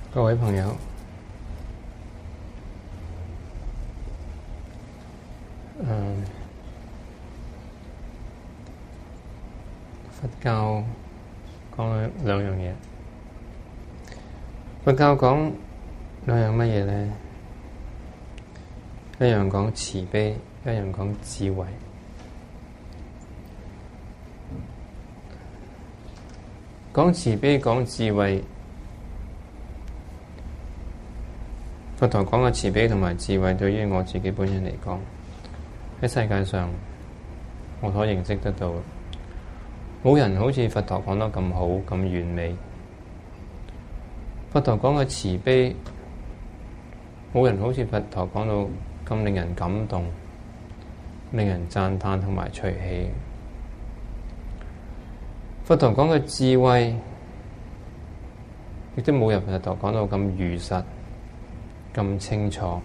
各位朋友，佛教講兩樣嘢。佛教講兩樣乜嘢呢？一樣講慈悲，一樣講智慧。講慈悲，講智慧。佛陀講嘅慈悲同埋智慧，對於我自己本人嚟講，喺世界上我所認識得到，冇人好似佛陀講得咁好、咁完美。佛陀講嘅慈悲，冇人好似佛陀講到咁令人感動、令人讚嘆同埋隨喜。佛陀講嘅智慧，亦都冇人佛陀講到咁如實、咁清楚。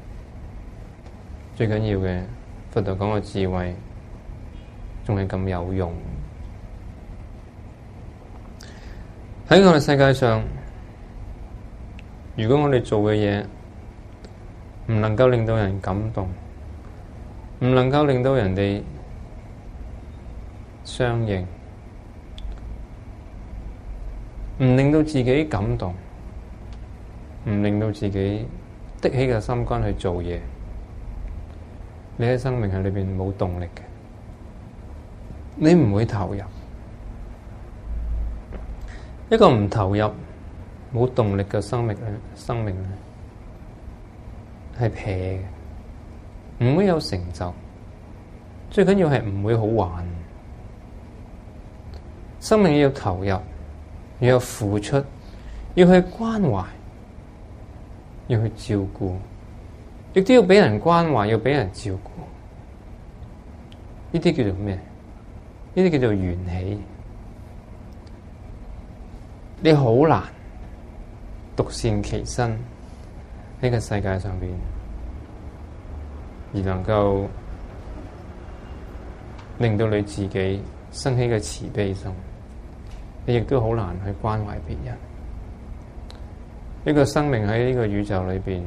最緊要嘅，佛陀講嘅智慧仲係咁有用。喺我哋世界上，如果我哋做嘅嘢唔能夠令到人感動，唔能夠令到人哋相應，唔令到自己感動，唔令到自己的起個心肝去做嘢，你喺生命喺裏邊冇動力嘅，你唔會投入。一個唔投入、冇動力嘅生命咧，係撇嘅，唔會有成就。最緊要係唔會好玩。生命要投入，要有付出，要去關懷，要去照顧，亦都要俾人關懷，要俾人照顧。呢啲叫做咩？呢啲叫做緣起。你好難獨善其身喺個世界上邊，而能夠令到你自己生起嘅慈悲心。你亦都好難去關懷別人。呢個生命喺呢個宇宙裏邊，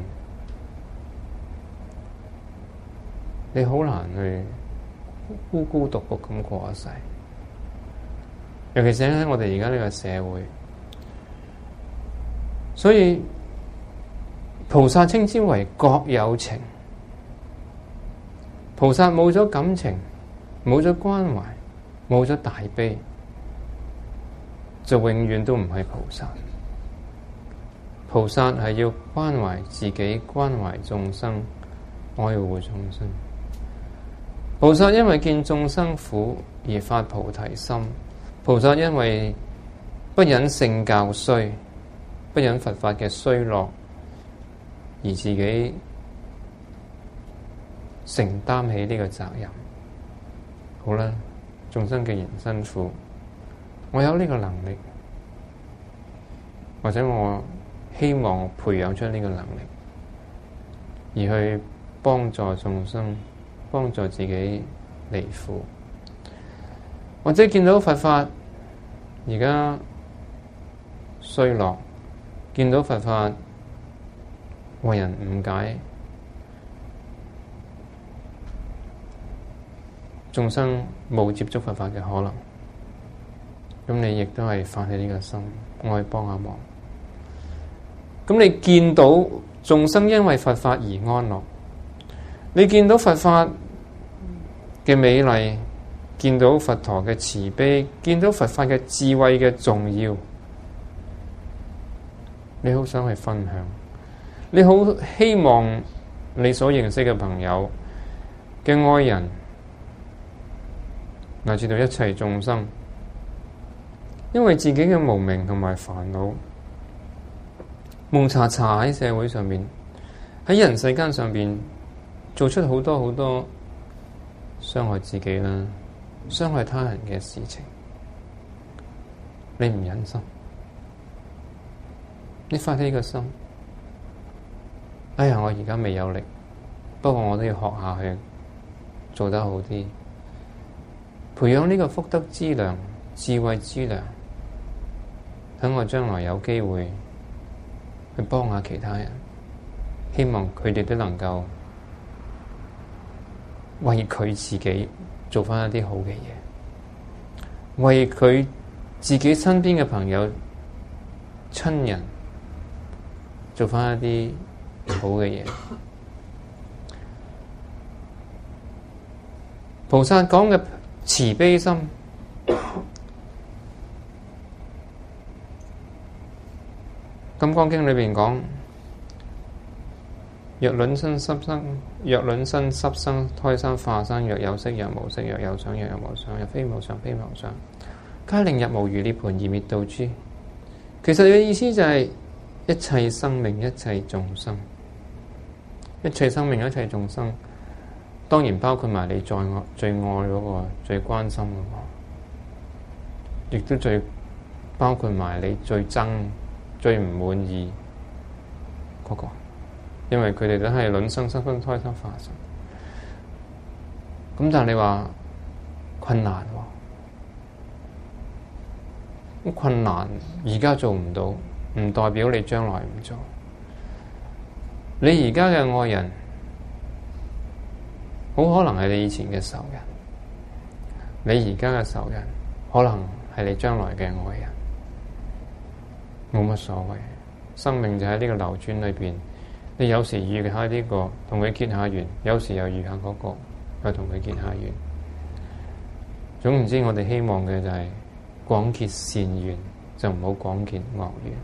你好難去孤孤獨獨咁過一世。尤其是喺我哋而家呢個社會，所以菩薩稱之為各有情。菩薩冇咗感情，冇咗關懷，冇咗大悲，就永遠都唔係菩薩。菩薩係要關懷自己，關懷眾生，愛護眾生。菩薩因為見眾生苦而發菩提心。菩薩因為不忍聖教衰，不忍佛法嘅衰落，而自己承擔起呢個責任。好啦，眾生既然辛苦，我有呢個能力，或者我希望培養出呢個能力，而去幫助眾生，幫助自己離苦。或者見到佛法而家衰落，見到佛法為人誤解，眾生冇接觸佛法嘅可能，咁你亦都係發起呢個心，我去幫下忙。咁你見到眾生因為佛法而安樂，你見到佛法嘅美麗，見到佛陀嘅慈悲，見到佛法嘅智慧嘅重要，你好想去分享，你好希望你所認識嘅朋友嘅愛人，乃至到一切眾生，因為自己嘅無明同埋煩惱，蒙查查喺社會上面，喺人世間上面做出好多好多傷害自己啦，傷害他人嘅事情，你唔忍心，你發起個心，哎呀，我而家未有力，不過我都要學下去做得好啲，培養呢個福德資糧、智慧資糧，等我將來有機會去幫下其他人，希望佢哋都能夠為佢自己做返一啲好嘅嘢，為佢自己身邊嘅朋友、親人做返一啲好嘅嘢。菩薩講嘅慈悲心，《金剛經》裏邊講：若卵生濕生，若卵生濕生，胎生化生，若有色若無色，若有想若有無想，若非無常非無常，皆令入無餘涅槃而滅度諸。其實你嘅意思就係一切生命、一切眾生、一切生命、一切眾生，當然包括埋你最愛嗰個、最關心嗰個，亦都最包括埋你最憎、最唔滿意嗰個，因為佢哋都係卵生、濕生、胎生、化生。咁但係你話困難喎，咁困難而家做唔到，唔代表你將來唔做。你而家嘅愛人，好可能係你以前嘅仇人；你而家嘅仇人，可能係你將來嘅愛人。冇乜所謂，生命就喺呢個流轉裏邊。你有時遇下呢個，同佢結下緣；有時又遇下嗰個，又同佢結下緣。總言之，我哋希望嘅就係廣結善緣，就唔好廣結惡緣。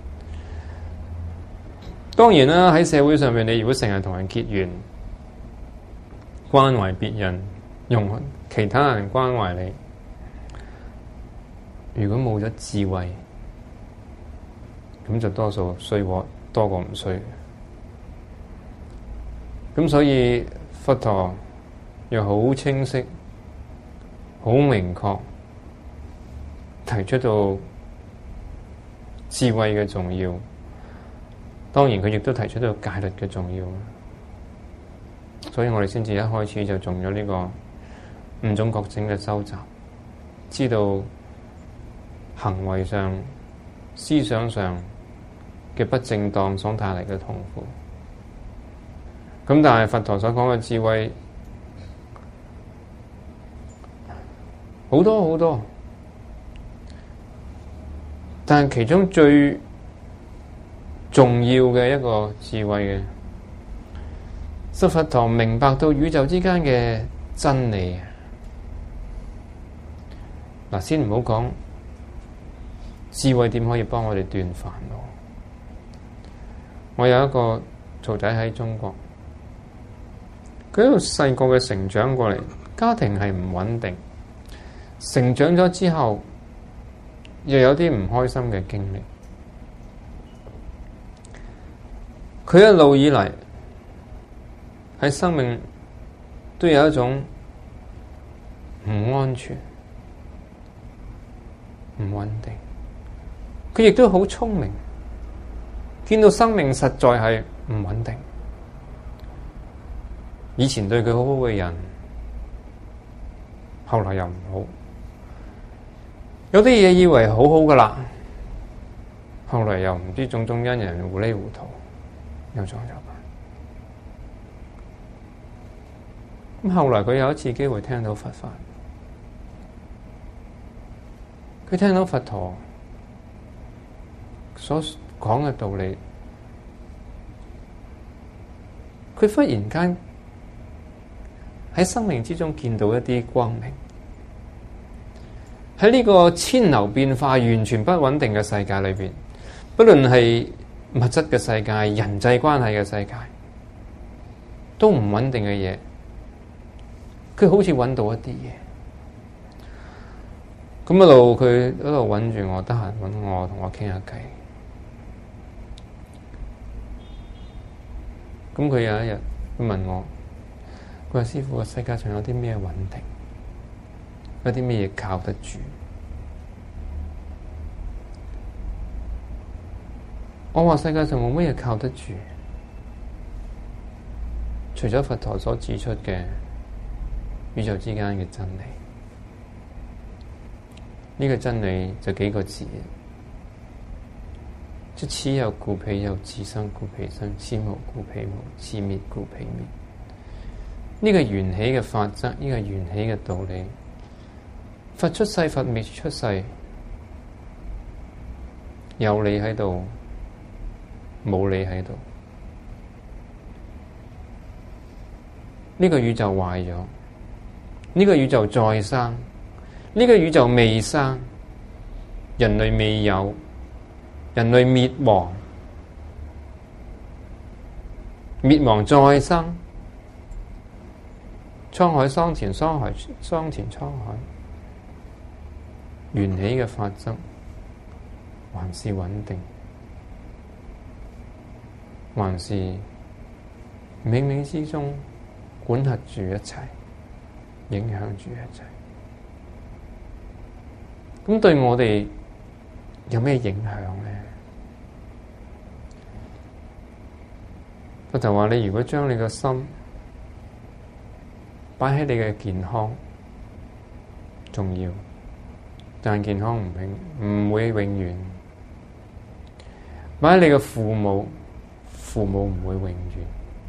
當然啦，喺社會上面，你如果成日同人結緣，關懷別人，用其他人關懷你，如果冇咗智慧，咁就多數衰過多過唔衰。咁所以佛陀又好清晰、好明確提出到智慧嘅重要。當然佢亦都提出到戒律嘅重要。所以我哋先至一開始就種咗呢個五種覺醒嘅收集，知道行為上、思想上嘅不正當所帶嚟嘅痛苦。咁但係佛陀所講嘅智慧好多好多，但係其中最重要嘅一個智慧嘅，是佛陀明白到宇宙之間嘅真理。嗱，先唔好講智慧點可以幫我哋斷煩惱。我有一個徒弟喺中國，佢喺度細個嘅成長過嚟，家庭係唔穩定，成長咗之後又有啲唔開心嘅經歷。佢一路以嚟喺生命都有一種唔安全、唔穩定。佢亦都好聰明，見到生命實在係唔穩定。以前對佢好好嘅人，後來又唔好。有啲嘢以為好好㗎喇，後來又唔知種種因人糊裡糊塗，又撞咗板。咁後來佢有一次機會聽到佛法，佢聽到佛陀所講嘅道理，佢忽然間喺生命之中見到一啲光明。喺呢個千流變化、完全不穩定嘅世界裏邊，不論係物質嘅世界、人際關係嘅世界，都唔穩定嘅嘢，佢好似揾到一啲嘢。咁一路佢一路揾住我，得閒揾我，同我傾下偈。咁佢有一日佢問我，佢話：師父，個世界上有啲咩穩定？有啲咩嘢靠得住？我話世界上冇乜嘢靠得住，除咗佛陀所指出嘅宇宙之間嘅真理。呢個真理就幾個字： 即此有故彼有，自生故彼生，此無故彼無，自滅故彼滅。呢個緣起嘅法則，呢個緣起嘅道理，佛出世，佛滅出世，有你喺度，冇你喺度。呢個宇宙壞咗，呢個宇宙再生，呢個宇宙未生，人類未有，人類滅亡，滅亡再生，滄海桑田，桑田滄海，緣起嘅法則還是穩定，還是冥冥之中管轄住一切，影響住一切。咁對我哋有咩影響呢？我就話你如果將你個心擺喺你嘅健康重要，但健康唔會永遠。擺喺你嘅父母唔會永遠。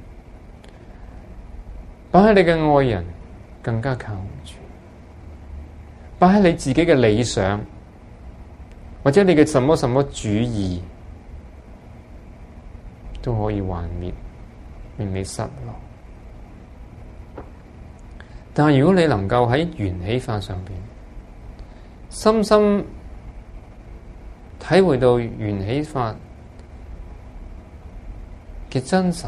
擺喺你嘅愛人更加靠唔住。擺喺你自己嘅理想，或者你嘅什麼主義，都可以幻滅，令你失落。但係如果你能夠喺緣起法上邊，深深體會到緣起法嘅真實，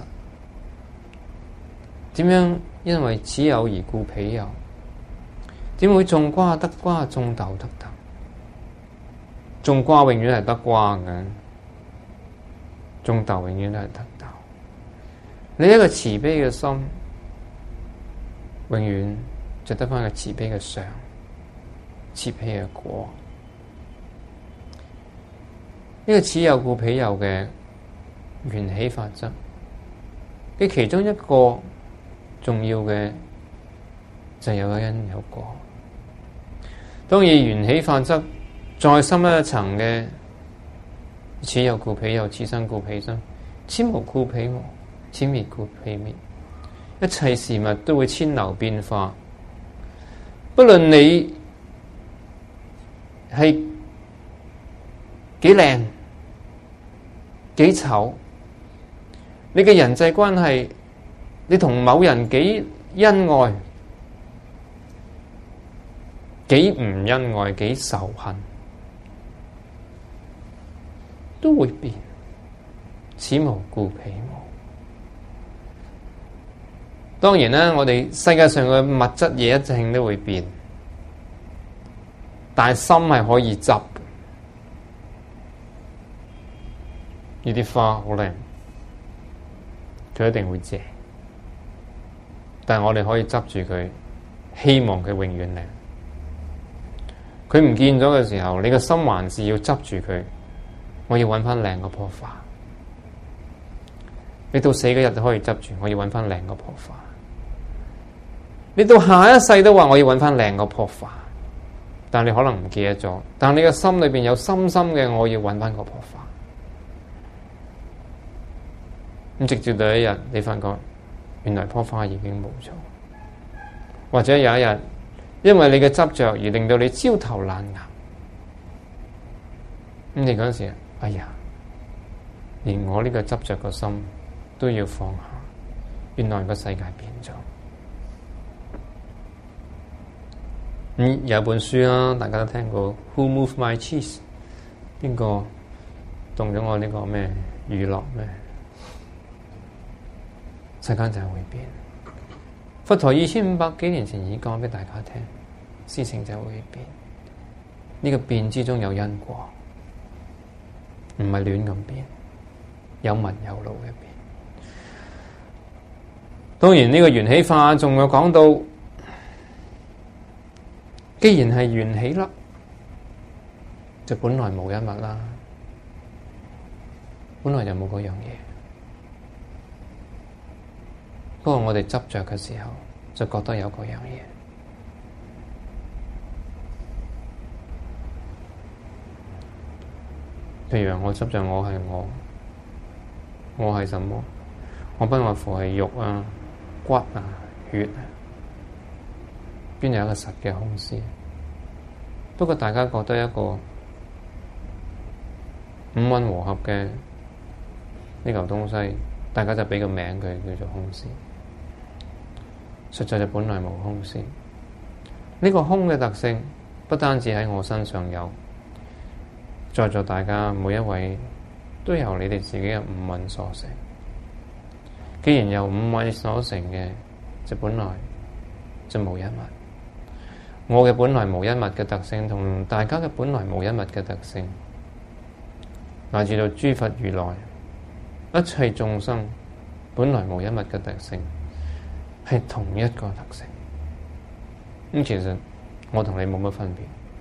點樣因為此有而故彼有？點會種瓜得瓜，種豆得豆？種瓜永遠係得瓜嘅，種豆永遠都係得豆。你一個慈悲嘅心，永遠就得返個慈悲嘅相，慈悲嘅果。呢個此有故彼有嘅緣起法則嘅其中一個重要嘅就有因有果。當然緣起法則再深一層嘅此有故彼有，此生故彼生，此無故彼無，此滅故彼滅。一切事物都會遷流變化，不論你係幾靚幾醜，你嘅人際關係，你同某人幾恩愛幾唔恩愛，幾仇恨，都會變。此無故彼無。當然啦，我哋世界上嘅物質嘢一定都會變，但係心係可以執。呢啲花好靚，佢一定會謝，但係我哋可以執住佢，希望佢永遠靚。佢唔見咗嘅時候，你個心還是要執住佢。我要揾翻靚嗰棵花。你到死嗰日都可以執住，我要揾翻靚嗰棵花。你到下一世都話我要揾翻靚嗰棵花，但你可能唔記得咗。但你嘅心裏邊有深深嘅我要揾翻嗰棵花。咁直至到一日，你發覺原來棵花已經冇咗，或者有一日，因為你嘅執着而令到你焦頭爛額。咁你嗰陣時，哎呀，連我呢個執着個心都要放下，原來個世界變咗。有本書啦，大家都聽過 Who Moved My Cheese？ 邊個動咗我呢個咩娛樂咩？世界就係會變。佛陀2500幾年前已講俾大家聽，事情就會變。呢個變之中有因果，唔係亂咁變，有紋有路嘅變。當然呢個緣起法仲有講到，既然係緣起啦，就本來無一物啦，本來就冇嗰樣嘢。不過我哋執着嘅時候，就覺得有嗰樣嘢。 譬如我執着我係我係什麼？我不外乎係肉啊、骨啊、血啊，邊有一個實嘅空師？不過大家覺得一個五蘊和合嘅呢嚿東西，大家就俾個名佢叫做空師。實際就本來無空師。呢個空嘅特性不單止喺我身上有，在座大家每一位都由你哋自己嘅五蘊所成。既然由五蘊所成嘅，就本來就無一物。我嘅本來無一物嘅特性，同大家嘅本來無一物嘅特性，乃至到諸佛如來一切眾生本來無一物嘅特性，係同一個特性。咁其實我同你冇乜分別，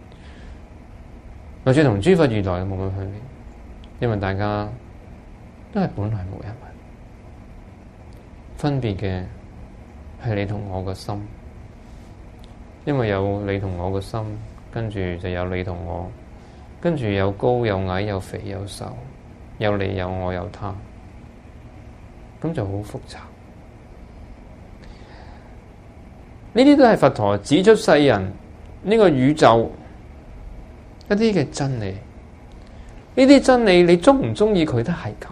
或者同諸佛如來冇乜分別，因為大家都係本來無一物。分別嘅係你同我個心。因為有你同我個心，跟住就有你同我，跟住有高有矮，有肥有瘦，有你有我有他，咁就好複雜。呢啲都係佛陀指出世人呢個宇宙一啲嘅真理。呢啲真理你鍾唔鍾意佢都係咁，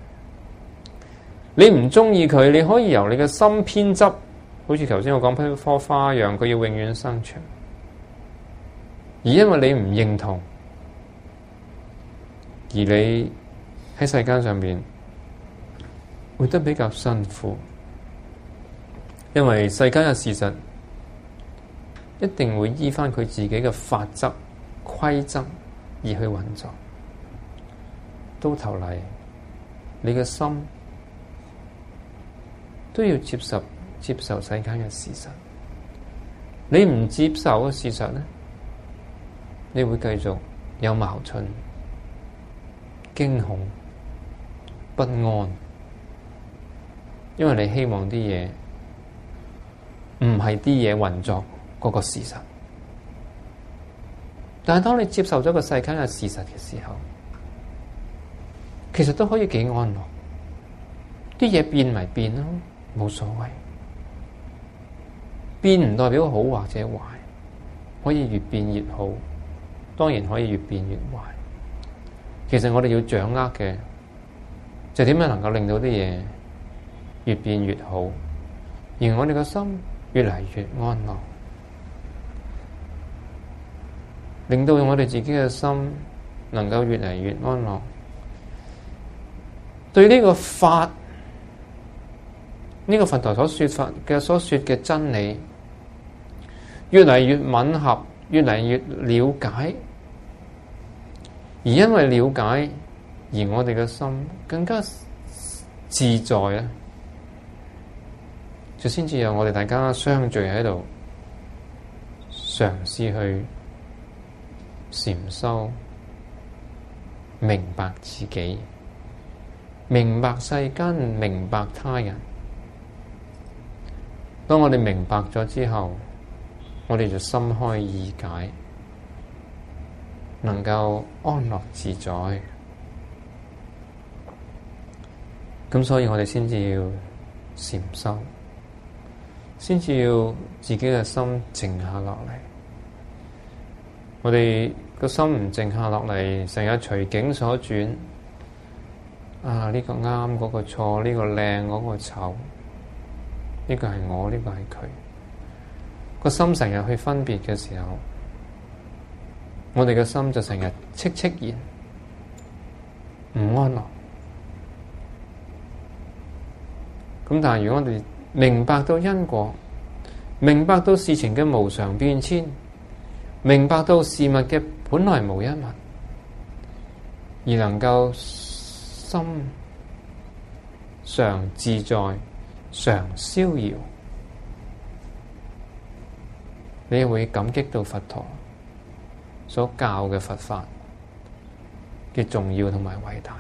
你唔鍾意佢，你可以由你嘅心偏執。好似頭先我講一棵花一樣，佢要永遠生長，而因為你唔認同，而你喺世間上面活得比較辛苦，因為世間嘅事實一定會依返佢自己嘅法則、規則而去運作。到頭嚟，你嘅心都要接受世間嘅事實，你唔接受嘅事實呢，你會繼續有矛盾、驚恐、不安，因為你希望啲嘢唔係啲嘢運作嗰個事實。但係當你接受咗個世間嘅事實嘅時候，其實都可以幾安樂，啲嘢變咪變咯，冇所謂。變唔代表好或者壞，可以越變越好，當然可以越變越壞。其實我哋要掌握嘅就點樣能夠令到啲嘢越變越好，而我哋個心越嚟越安樂，令到我哋自己嘅心能夠越嚟越安樂。對呢個法，呢個佛陀所說嘅真理，越嚟越吻合，越嚟越了解，而因為了解，而我哋嘅心更加自在啊！就先至有我哋大家相聚喺度，嘗試去禪修，明白自己，明白世間，明白他人。當我哋明白咗之後，我哋就心開意解，能夠安樂自在。咁所以我哋先至要禪修，先至要自己嘅心靜下落嚟。我哋個心唔靜下落嚟，成日隨境所轉。啊，呢個啱，嗰個錯，呢個靚，嗰個醜，呢個係我，呢個係佢。個心成日去分別嘅時候，我哋嘅心就成日戚然，唔安樂。咁但係如果我哋明白到因果，明白到事情嘅無常變遷，明白到事物嘅本來無一物，而能夠心常自在，常逍遙，你會感激到佛陀所教嘅佛法嘅重要同埋偉大。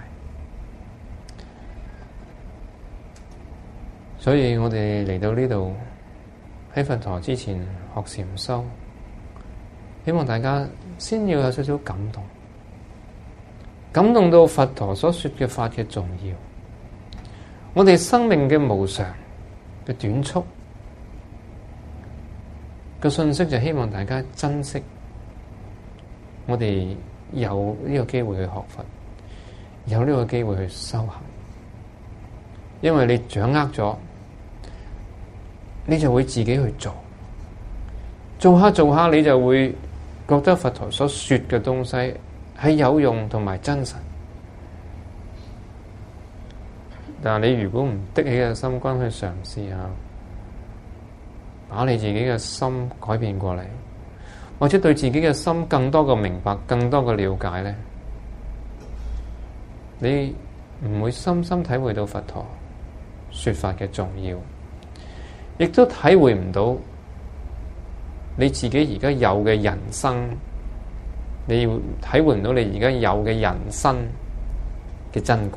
所以我哋嚟到呢度喺佛陀之前學禪修，希望大家先要有少少感動， 感動到佛陀所說嘅法嘅重要，我哋生命嘅無常嘅短促嘅信息，就希望大家珍惜我哋有呢個機會去學佛，有呢個機會去修行，因為你掌握咗，你就會自己去做，做下做下，你就會覺得佛陀所說嘅東西係有用同埋真實。但係你如果唔的起嘅心肝去嘗試下，把你自己嘅心改變過嚟，或者對自己嘅心更多嘅明白，更多嘅了解呢，你唔會深深體會到佛陀說法嘅重要，亦都體會唔到你自己而家有嘅人生，你要體會唔到你而家有嘅人生嘅珍貴。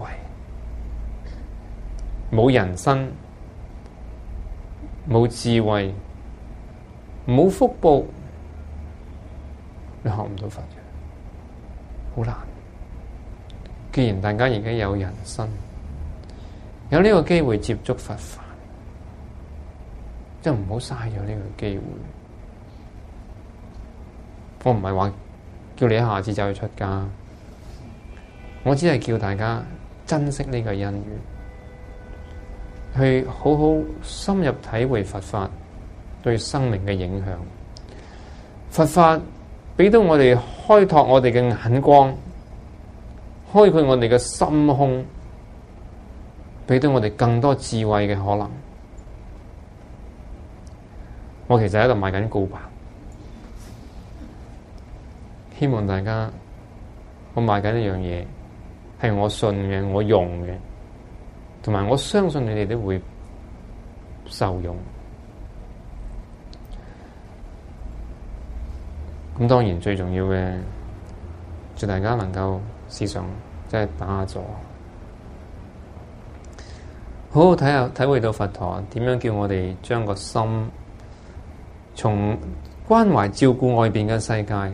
冇人生，冇智慧，冇福報，你學唔到佛嘅，好難。既然大家而家有人生，有呢個機會接觸佛法，就唔好嘥咗呢個機會。我唔係話叫你一下子就去出家，我只係叫大家珍惜呢個因緣，去好好深入體會佛法對生命嘅影響。佛法俾到我哋開拓我哋嘅眼光，開闊我哋嘅心胸，俾到我哋更多智慧嘅可能。我其實喺度賣緊告白，希望大家，我賣緊一樣嘢，係我信嘅，我用嘅，同埋我相信你哋都會受用。咁當然最重要嘅，祝大家能夠時常即係打下坐，好好睇下體會到佛陀點樣叫我哋將個心從關懷照顧外邊嘅世界，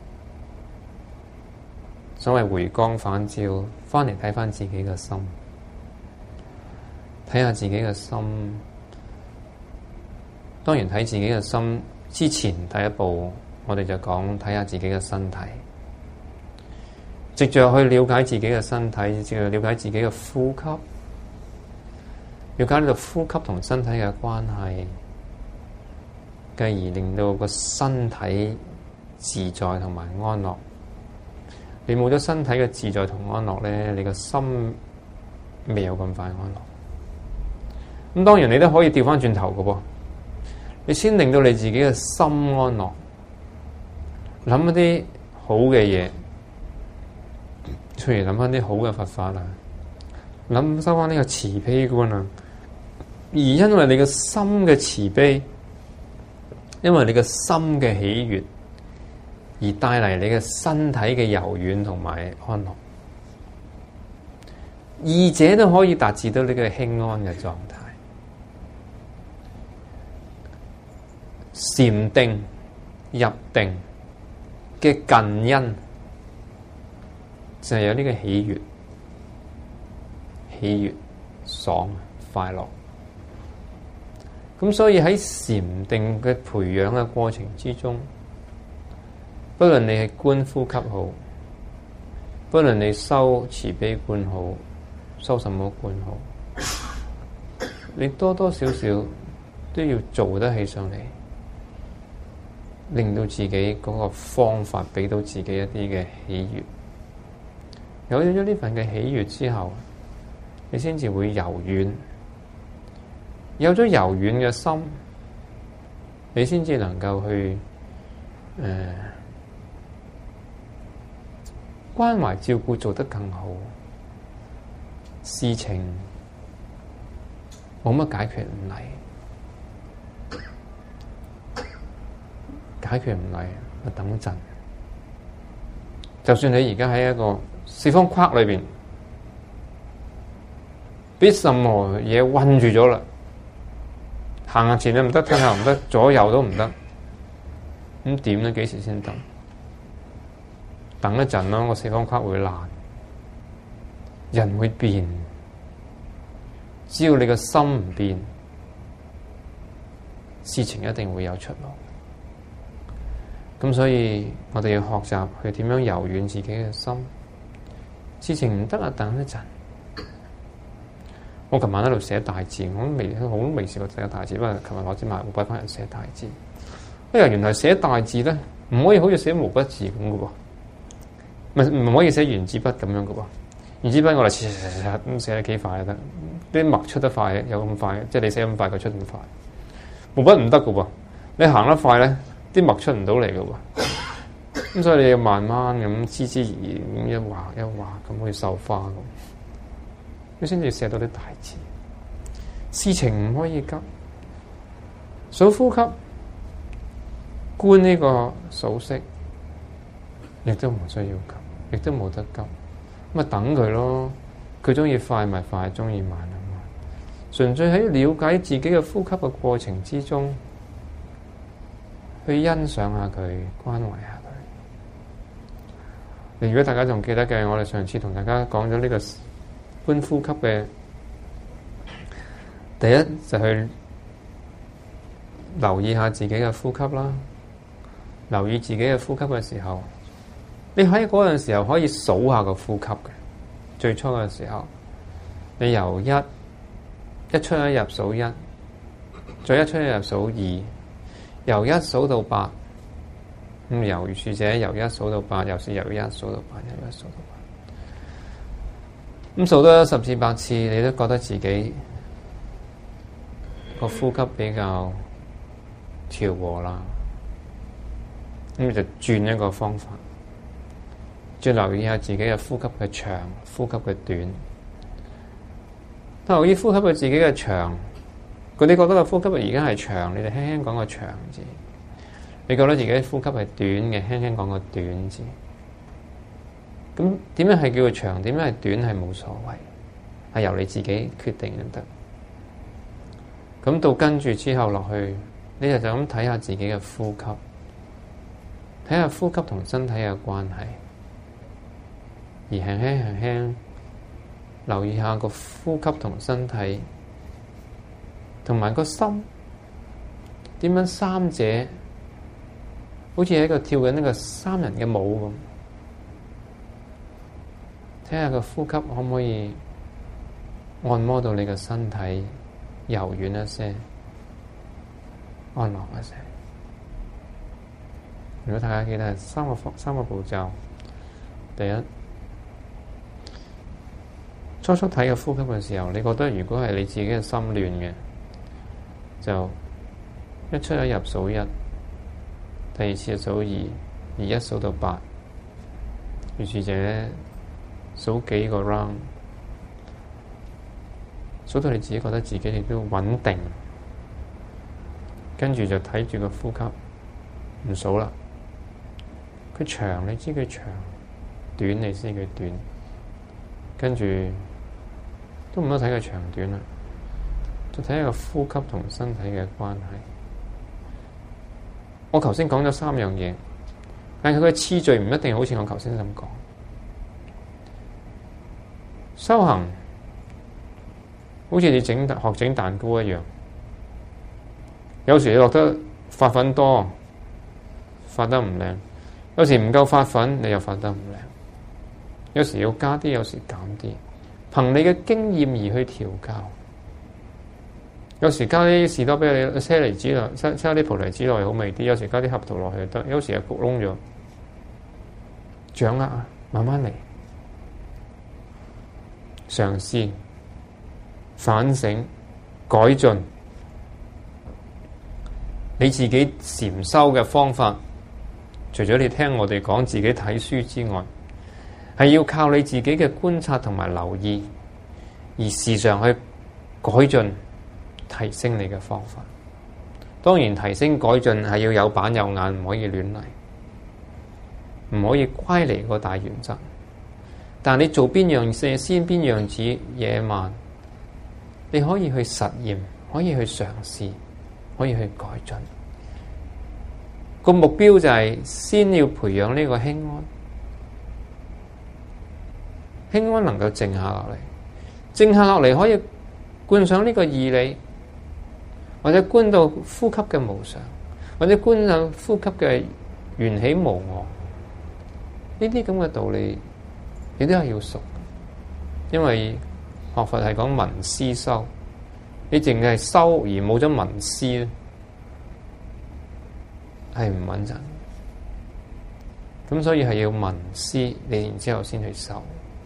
所謂回光返照，翻嚟睇翻自己嘅心，睇下自己嘅心。當然睇自己嘅心之前，第一步我哋就講睇下自己嘅身體，藉着去了解自己嘅身體，藉着了解自己嘅呼吸，了解呢個呼吸同身體嘅關係，繼而令到個身體自在同埋安樂。你冇咗身體嘅自在同安樂咧，你個心未有咁快安樂。咁當然你都可以調翻轉頭嘅噃，你先令到你自己嘅心安樂，諗一啲好嘅嘢，譬如諗翻啲好嘅佛法啊，諗收翻呢個慈悲觀啊。而因為你嘅心嘅慈悲，因為你嘅心嘅喜悅，而帶嚟你嘅身體嘅柔軟同埋安樂，二者都可以達至到呢個輕安嘅狀態。禪定入定嘅近因就係有呢個喜悅、爽、快樂。咁所以喺禪定嘅培養嘅過程之中，不論你係觀呼吸好，不論你修慈悲觀好，修什麼觀好，你多多少少都要做得起上嚟，令到自己嗰個方法俾到自己一啲嘅喜悅。有咗呢份嘅喜悅之後，你先至會柔軟。有咗柔軟嘅心，你先至能夠去關懷照顧做得更好。事情冇乜解決唔嚟，解決唔嚟，咪等陣。就算你而家喺一個四方框裏邊，俾任何嘢困住咗啦，行下前又唔得，退後唔得，左右都唔得，咁點咧？幾時先得？等一陣咯，個四方框會爛， 人會變，只要你個心唔變，事情一定會有出路。咁所以我哋要學習去點樣柔軟自己嘅心。事情唔得啊，等一陣。我琴晚喺度寫大字，我都未試過寫大字，不過琴日攞支墨筆翻嚟寫大字。原來寫大字咧，唔可以好似寫毛筆字咁嘅喎，唔可以寫原子筆咁樣嘅喎。原子筆我哋咁寫得幾快得，啲墨出得快有咁快，即係你寫咁快佢出咁快。毛筆唔得嘅喎，你行得快咧，啲墨出唔到嚟嘅喎。咁所以你要慢慢咁支支然咁一畫一畫咁，好似繡花咁，你先至寫到啲大字。事情唔可以急，數呼吸，觀呢個數息，亦都唔需要急，亦都冇得急。咁等佢咯，佢中意快咪快，中意慢咪慢。純粹喺了解自己嘅呼吸嘅過程之中，去欣賞下佢，關懷下佢。如果大家仲記得嘅，我哋上次同大家講咗呢個觀呼吸嘅，第一就去留意下自己嘅呼吸啦。留意自己嘅呼吸嘅時候，你喺嗰陣時候可以數下個呼吸嘅。最初嘅時候，你由一出一入數一，再一出一入數二，由一數到八。咁由是者由一數到八，又是由一數到八，由一數到八。咁數多10次8次，你都覺得自己個呼吸比較調和啦。咁就轉一個方法，再留意下自己嘅呼吸嘅長，呼吸嘅短。留意呼吸嘅自己嘅長，佢哋覺得個呼吸而家係長，你哋輕輕講個長字。你覺得自己呼吸係短嘅，輕輕講個短字。咁點樣係叫做長？點樣係短？係冇所謂，係由你自己決定就得。咁到跟住之後落去，你就咁睇下自己嘅呼吸，睇下呼吸同身體嘅關係，而輕輕留意下個呼吸同身體，同埋個心點樣三者，好似喺度跳緊呢個三人嘅舞咁，睇下個呼吸可唔可以按摩到你嘅身體柔軟一些，安樂一些。如果大家記得係三個步驟，第一，初睇個呼吸嘅時候，你覺得如果係你自己嘅心亂嘅，就一出一入數一，第二次數二，而一數到8，如是者數幾個 round， 數到你自己覺得自己亦都穩定，跟住就睇住個呼吸，唔數啦。佢長你知佢長，短你知佢短，跟住都唔好睇佢長短啦，就睇下個呼吸同身體嘅關係。我頭先講咗3樣嘢，但係佢嘅次序唔一定好似我頭先咁講。修行好似你學整蛋糕一樣，有時你落得發粉多，發得唔靚。有時唔夠發粉，你又發得唔靚。有時要加啲，有時減啲，憑你嘅經驗而去調教。有時加啲士多啤梨、車厘子落，加啲菩提子落去好味啲。有時加啲核桃落去就得，有時又焗燶咗。掌握啊，慢慢嚟，嘗試、反省、改進。你自己禪修嘅方法，除咗你聽我哋講自己睇書之外，係要靠你自己嘅觀察同埋留意，而時常去改進、提升你嘅方法。當然提升改進係要有板有眼，唔可以亂嚟，唔可以乖離個大原則。但你做邊樣嘢先，邊樣子嘢慢，你可以去實驗，可以去嘗試，可以去改進。個目標就係先要培養呢個輕安， 輕安能夠靜下落嚟，靜下落嚟可以觀想呢個義理，或者觀到呼吸嘅無常，或者觀到呼吸嘅緣起無我。呢啲咁嘅道理，你都係要熟，因為學佛係講聞思修，你淨係修而冇咗聞思咧，係唔穩陣。咁所以係要聞思，你然之後先去修。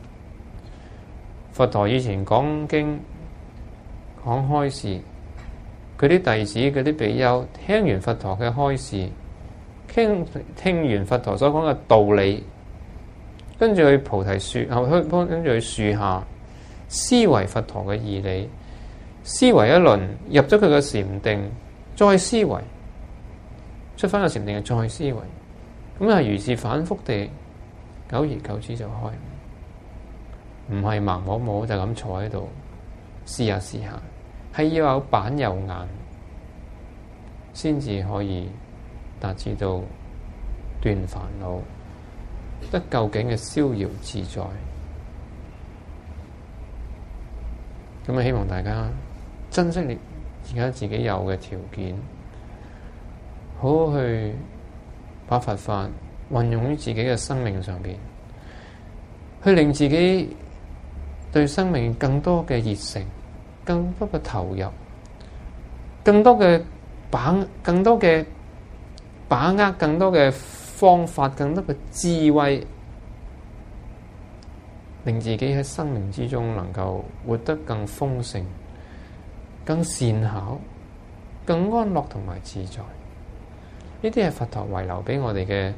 佛陀以前講經講開示，佢啲弟子、佢啲比丘聽完佛陀嘅開示，聽完佛陀所講嘅道理，跟住去菩提樹，跟住去樹下思維佛陀嘅義理，思維一輪，入咗佢嘅禪定，再思維，出翻個禪定，再思維，咁係如是反覆地，久而久之就開。唔係盲摸摸就咁坐喺度試下試下，係要有板有眼，先至可以達至到斷煩惱，得究竟嘅逍遙自在。咁啊，希望大家珍惜你而家自己有嘅條件，好好去把佛法運用於自己嘅生命上邊，去令自己對生命更多嘅熱誠，更多嘅投入，更多嘅把握，更多嘅方法，更多嘅智慧，令自己喺生命之中能夠活得更豐盛、更善巧、更安樂同埋自在。呢啲係佛陀遺留俾我哋嘅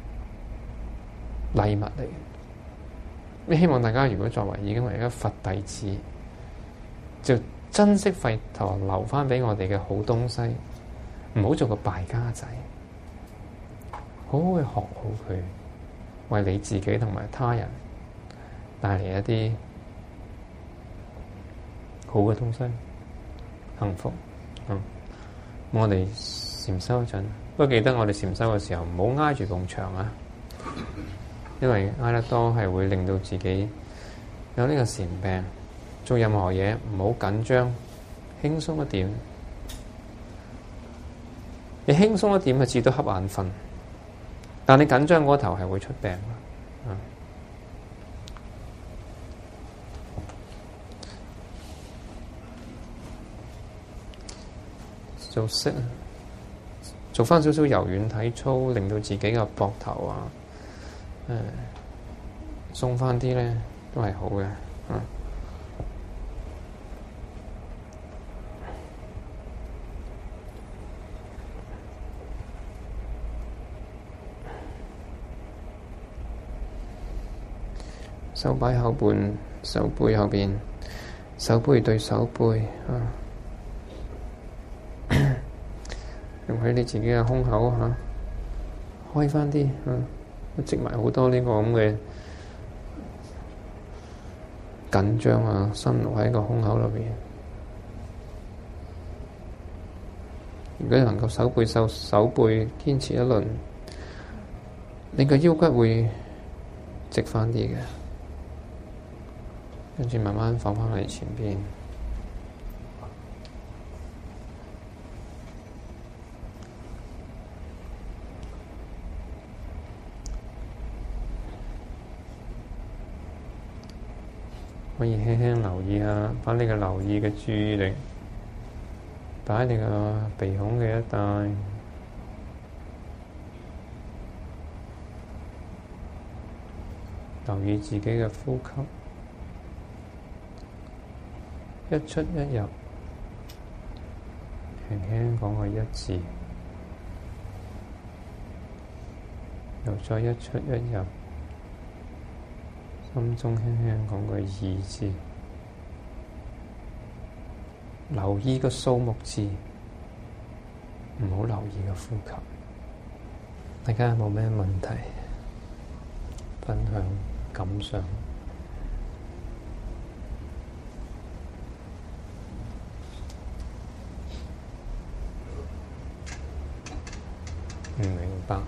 禮物嚟。希望大家如果作為已經係一個佛弟子，就珍惜佛陀留翻俾我哋嘅好東西，唔好做個敗家仔，好好去學好佢，為你自己同埋他人帶嚟一啲好嘅東西，幸福。我哋禪修一陣，不過記得我哋禪修嘅時候唔好挨住埲牆啊！因為挨得多係會令到自己有呢個禪病。做任何嘢唔好緊張，輕鬆一點。你輕鬆一點係至到瞌眼瞓，但你緊張嗰頭係會出病。做息，做翻少少柔軟體操，令到自己嘅膊頭啊，鬆翻啲咧，都係好嘅。手擺後半，手背後邊，手背對手背用喺你自己嘅胸口開翻啲積埋好多呢個咁嘅緊張心落喺個胸口裏邊。如果能夠手背堅持一輪，你個腰骨會直翻啲嘅，跟住慢慢放翻嚟前邊。可以輕輕留意下，把你嘅留意嘅注意力擺喺你個鼻孔嘅一帶，留意自己嘅呼吸，一出一入，輕輕講個一字，又再一出一入。心中輕輕講個二字，留意個數目字，唔好留意個呼吸。大家有冇咩問題？分享感想？唔明白？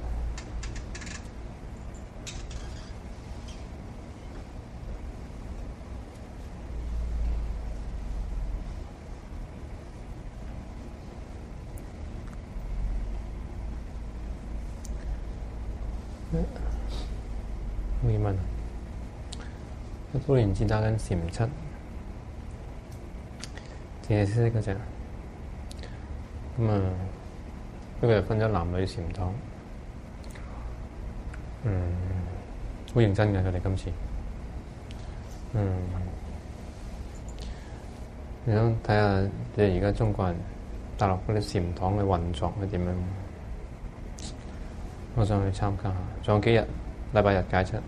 好幾蚊。多年前打緊禪七，淨係識嗰隻。咁啊，不過就分咗男女禪堂。好認真嘅佢哋今次。你想睇下即係而家中國人大陸嗰啲禪堂嘅運作係點樣？我想去參加下。仲有幾日？禮拜日解七。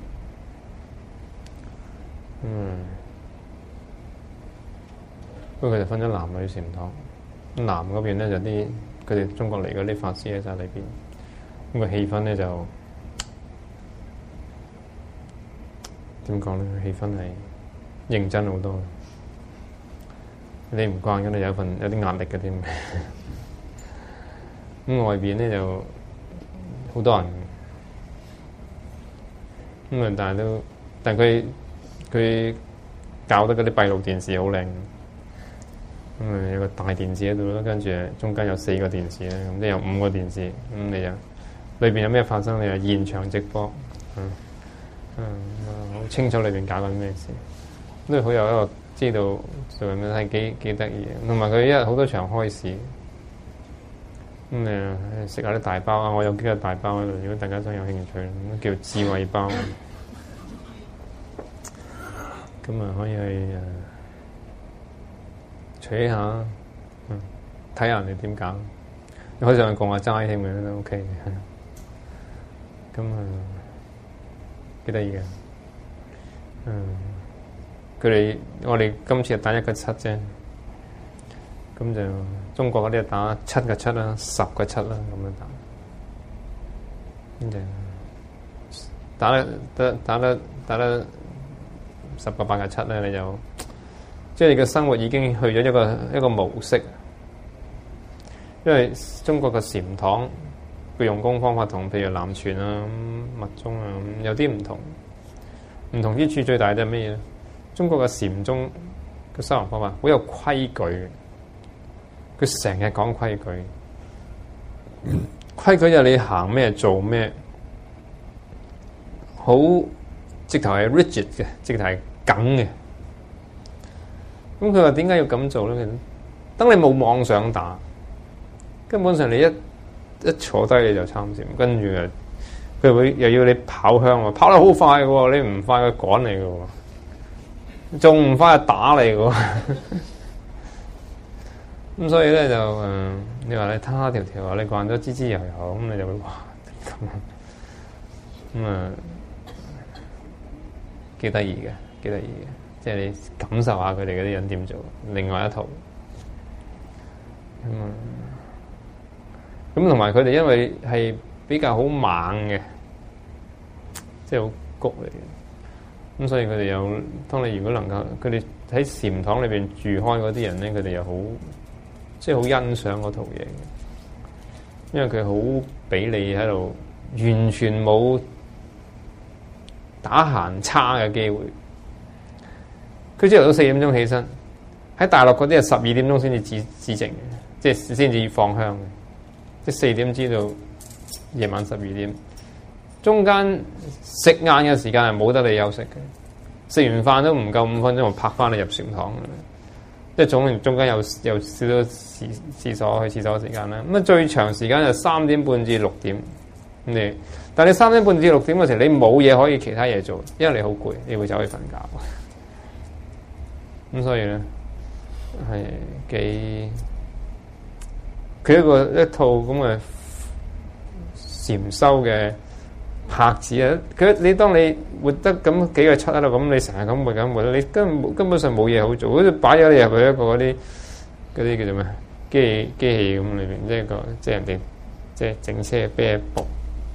不過佢哋分咗男女禪堂。男嗰邊咧就啲佢哋中國嚟嗰啲法師喺晒裏邊。咁個氣氛咧就點講咧？氣氛係認真好多。你唔慣嘅，你有啲壓力嘅添。咁外邊咧就好多人。咁啊，但係佢搞得嗰啲閉路電視好靚。咁啊，有個大電視喺度咯，跟住中間有4個電視咧，咁即係有5個電視。咁你就裏邊有咩發生，你就現場直播。好清楚裏邊搞緊咩事，都好有一個知道做緊咩，係幾得意。同埋佢一日好多場開市。咁食下啲大包啊！我有幾個大包喺度，如果大家想有興趣，叫智慧包。咁啊，可以去取下，睇下人哋點搞。你可以上去講下齋添嘅都 OK 嘅。咁幾得意嘅。我哋今次係打1個7啫。咁就中國嗰啲打7個7啦，10個7啦，咁樣打。咁就打得10個8個7咧，你就即係你嘅生活已經去咗一個模式。因為中國嘅禪堂佢用功方法同譬如南傳啊、密宗啊有啲唔同。唔同之處最大就係咩嘢？中國嘅禪宗嘅修行方法好有規矩。佢成日講規矩，規矩就係你行咩做咩，好直頭係 rigid 嘅，直頭係梗嘅。咁佢話點解要咁做咧？當你冇妄想打，根本上你一坐低你就參禪，跟住佢會又要你跑香喎，跑得好快嘅喎，你唔快佢趕你嘅喎，仲唔快就打你嘅喎。咁所以咧就你話你攤下條條，你慣咗滋滋油油，咁你就會哇咁幾得意嘅，即係你感受下佢哋嗰啲人點做，另外一套。咁同埋佢哋因為係比較好猛嘅，即係好谷嚟嘅，咁所以佢哋有當你如果能夠，佢哋喺禪堂裏邊住開嗰啲人咧，佢哋又好。即係好欣賞嗰套嘢，因為佢好俾你喺度，完全冇打閒叉嘅機會。佢朝頭早4點鐘起身，喺大陸嗰啲係12點鐘先至止靜嘅，即係先至放香嘅，即係4點知道夜晚12點。中間食晏嘅時間係冇得你休息嘅，食完飯都唔夠5分鐘，就拍翻你入禪堂嘅。即係中間有少少廁所去廁所時間啦，咁啊最長時間就3點半至6點。但係你3點半至6點嗰時，你冇嘢可以其他嘢做，因為你好攰，你會走去瞓覺。咁所以咧係幾佢一套咁嘅禪修嘅拍子啊！你當你活得咁幾個7喺度，咁你成日咁活，你根本上冇嘢好做，好似擺咗你入去一個嗰啲叫做咩機器咁裏邊，即係人哋即係整車啤搏，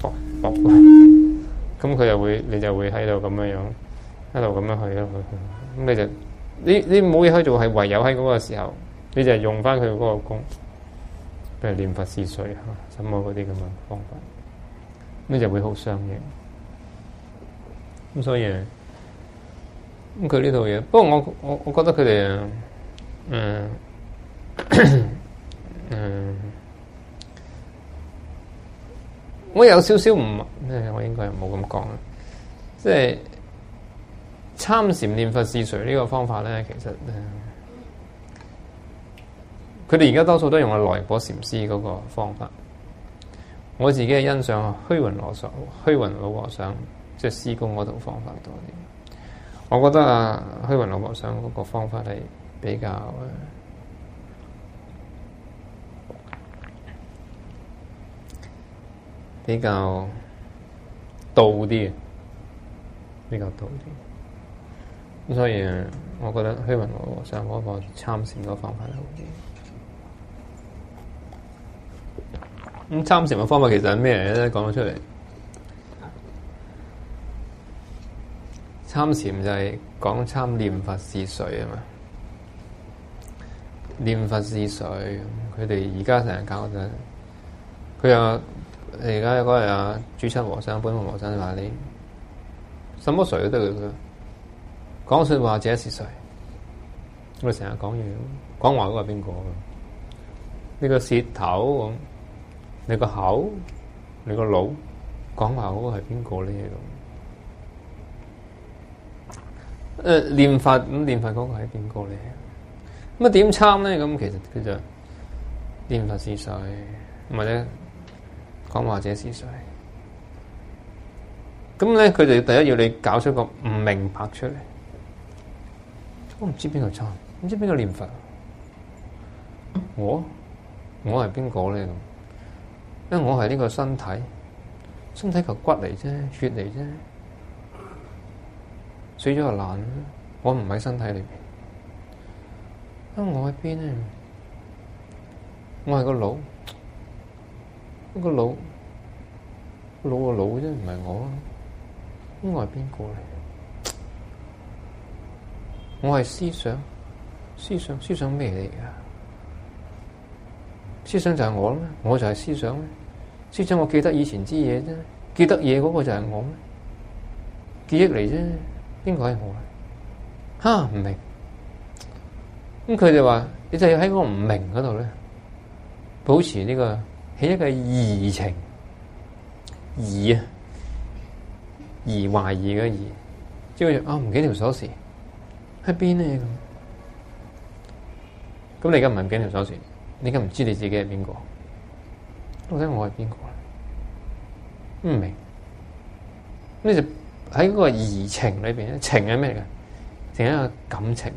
咁佢你就會喺度咁樣喺度咁樣去，咁你冇嘢可以做，係唯有喺嗰個時候，你就係用翻佢嗰個功，譬如念佛試水什麼嗰啲咁嘅方法。咁就會好相應，咁所以咁佢呢套嘢，不過我覺得佢哋我有少少唔，我應該冇咁講啦。 即係參禪念佛是誰呢個方法咧，其實佢哋而家多數都用阿來果禪師嗰個方法。我自己係欣賞虛雲老和尚即係施工嗰套方法多啲。我覺得虛雲老和尚嗰個方法係比較道啲嘅，比較道啲。咁所以我覺得虛雲老和尚嗰個參禪嗰個方法係好啲。咁參禪嘅方法其實係咩嚟咧？講咗出嚟，參禪就係講參念佛是誰啊嘛。念佛是誰？佢哋而家成日搞就係，佢有而家嗰日主七和尚、本門和尚話你，什麼誰都得嘅，講說話者是誰？我哋成日講嘢，講話嗰個係邊個？你個舌頭，你個口，你個腦，講話嗰個係邊個咧？念佛咁念佛嗰個係邊個咧？咁啊點參咧？咁其實佢就念佛是誰，或者講話者是誰？咁咧佢哋第一要你搞出個唔明白出嚟。我唔知邊個參，唔知邊個念佛。我係邊個咧？因為我係呢個身體嚿骨嚟啫，血嚟啫，死咗就爛，我唔喺身體裏邊。我喺邊咧？我係個腦，個腦個腦啫，唔係我。咁我係邊個嚟？我係思想咩嚟噶？思想就係我啦咩？我就係思想咩？思想我記得以前啲嘢啫，記得嘢嗰個就係我咩？記憶嚟啫，邊個係我啊？唔明。咁佢哋話，你就要喺嗰個唔明嗰度咧，保持呢個起一個疑情，疑懷疑嘅疑，即係唔記得條鎖匙喺邊咧咁。咁你而家唔係唔記得條鎖匙，你而家唔知你自己係邊個？到底我係邊個？唔明。咁你就喺嗰個疑情裏邊咧，情係咩嚟嘅？情係一個感情。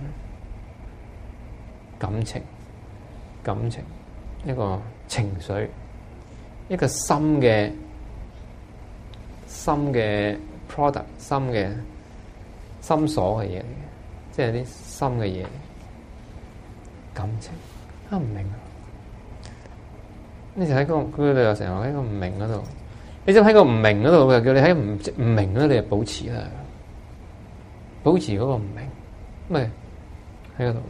一個情緒，一個心嘅 product， 心所嘅嘢嚟嘅，即係啲心嘅嘢。感情唔明啊！你就喺佢哋又成日喺個唔明嗰度，你就喺個唔明嗰度，就叫你喺唔明嗰度，你就保持啦，保持嗰個唔明，咪喺嗰度。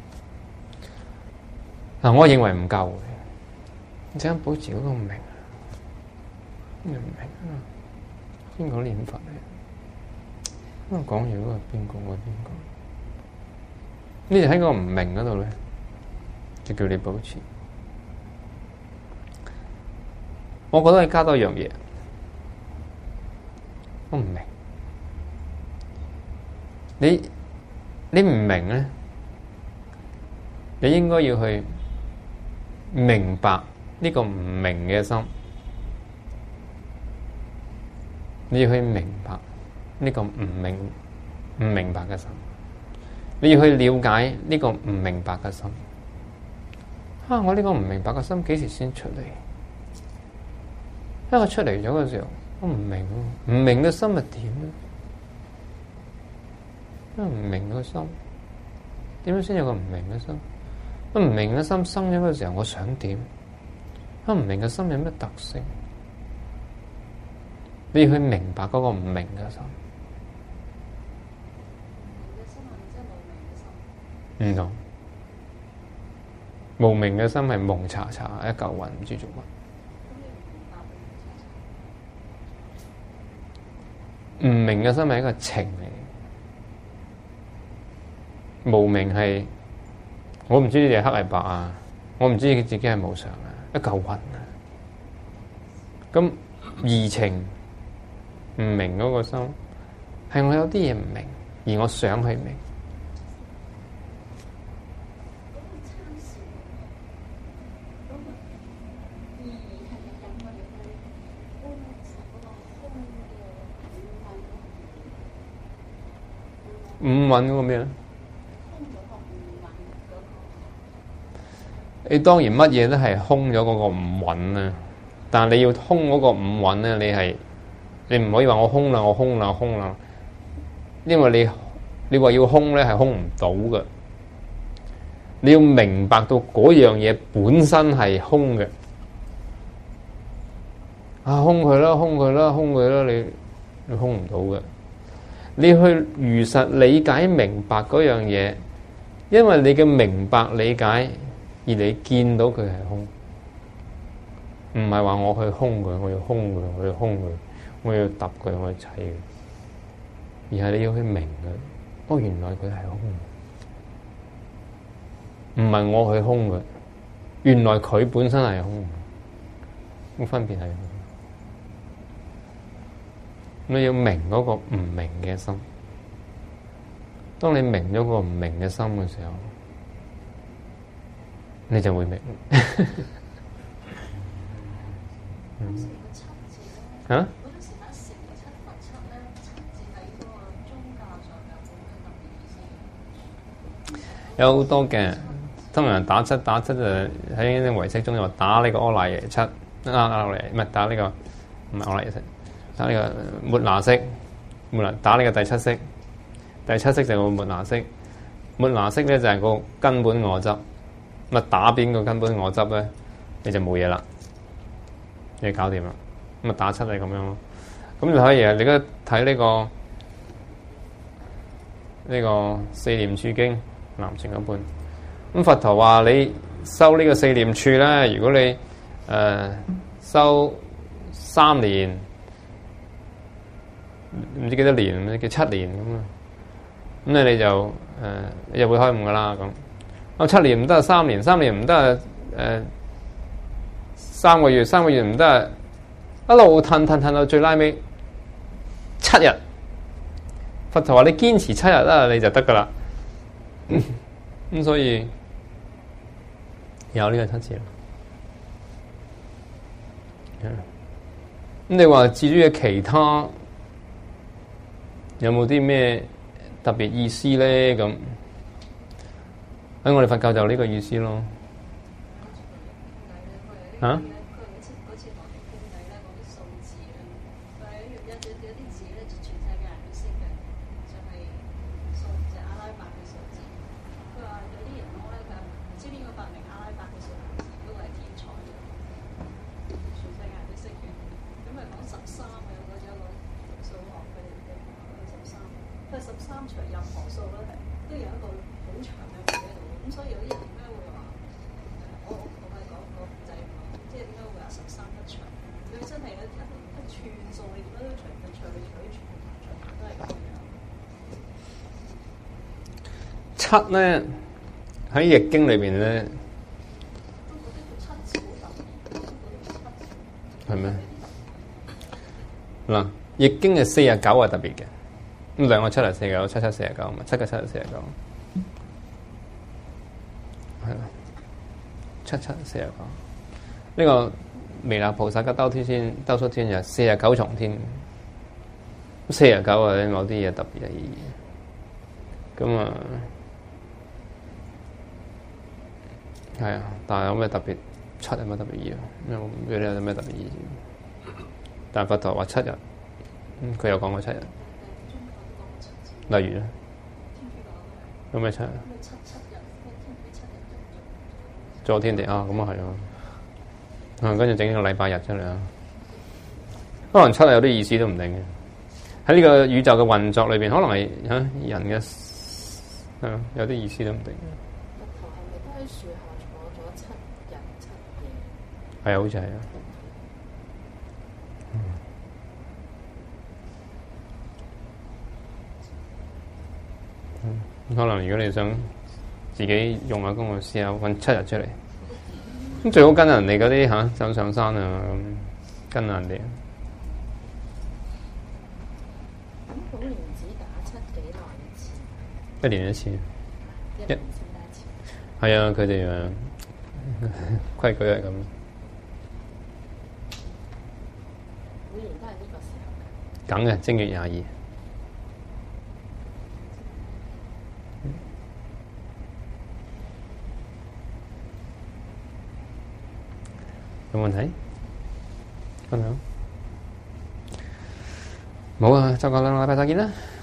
嗱，我認為唔夠嘅，你想保持嗰個唔明，唔明啊？邊個念佛咧？我講完嗰個邊個？我係邊個？你哋喺個唔明嗰度咧，就叫你保持。我覺得你加多一樣嘢，我唔明。你唔明咧，你應該要去明白呢個唔明嘅心，你要去明白呢個唔明白嘅心，你要去了解呢個唔明白嘅心。我呢個唔明白嘅心幾時先出嚟？因為我出嚟咗嘅時候，我唔明，唔明嘅心係點咧？因為唔明嘅心，點樣先有個唔明嘅心？唔明嘅心生咗嘅時候，我想點？唔明嘅心有咩特性？你要去明白嗰個唔明嘅心。唔同，無明嘅心係蒙查查一嚿雲，唔知做乜。唔明嘅心係一個情嚟，無明係我唔知呢啲係黑係白啊，我唔知自己係無常啊，一嚿雲啊。咁疑情唔明嗰個心係我有啲嘢唔明，而我想去明。五蘊嗰個咩咧？你當然乜嘢都係空咗嗰個五蘊啊！但係你要空嗰個五蘊咧，你唔可以話我空啦，我空啦，我空啦，因為你話要空咧係空唔到嘅。你要明白到嗰樣嘢本身係空嘅。啊，空佢啦，空佢啦，空佢啦，你空唔到嘅。你去如實理解明白嗰樣嘢，因為你嘅明白理解而你見到佢係空，唔係話我去空佢，我要空佢，我要空佢，我要揼佢，我要砌佢，而係你要去明佢。哦，原來佢係空，唔係我去空佢，原來佢本身係空，咁分別係。你要明嗰個唔明嘅心，當你明咗個唔明嘅心嘅時候，你就會明。嚇？有好多嘅，通常打七就喺啲唯識中又打呢個阿賴耶七，唔係打呢個唔係阿賴耶七。打呢個末那識，打呢個第七識，第七識就係個末那識。末那識咧就係個根本我執，咁打邊個根本我執咧，你就冇嘢啦，你搞掂啦。咁打七係咁樣咯。咁就可以你而家睇呢個四念處經南傳一半。咁佛陀話你修呢個四念處咧，如果你修3年。唔知幾多年，唔知叫7年咁啊。咁你就你就會開悟噶啦咁。7年唔得，3年，3年唔得，3個月，3個月唔得，一路褪到最拉尾7日。佛陀話你堅持7日啦，你就得噶啦。咁所以有呢個7次啦。咁你話至於其他？有冇啲咩特別意思咧？咁喺我哋佛教就呢個意思咯。嚇？七咧喺易經裏邊咧係咩？嗱，易經係49係特別嘅，咁兩個7係49，7 7 49嘛，7個7係49，係啦，7 7 49。呢個彌勒菩薩嘅兜率天就49重天，49係某啲嘢特別嘅意義。咁啊。係啊，但係有咩特別？7有咩特別意義？有咩特別意義？但係佛陀話7日，佢有講過7日。例如咧，有咩7日？做天地啊，咁啊係啊，跟住整個禮拜日出嚟啊，可能7日有啲意思都唔定嘅。喺呢個宇宙嘅運作裏邊，可能係人嘅有啲意思都唔定嘅。係啊，好似係啊。可能如果你想自己用下功，試下搵7日出嚟。咁最好跟人哋嗰啲走上山啊，跟人哋。 好年只打七幾耐一次？ 一年一次， 一年先打一次。 係啊，佢哋規矩係咁。 每年都係呢個時候㗎。 梗嘅，正月22。有問題？分享？冇啊，就個兩個禮拜再見啦。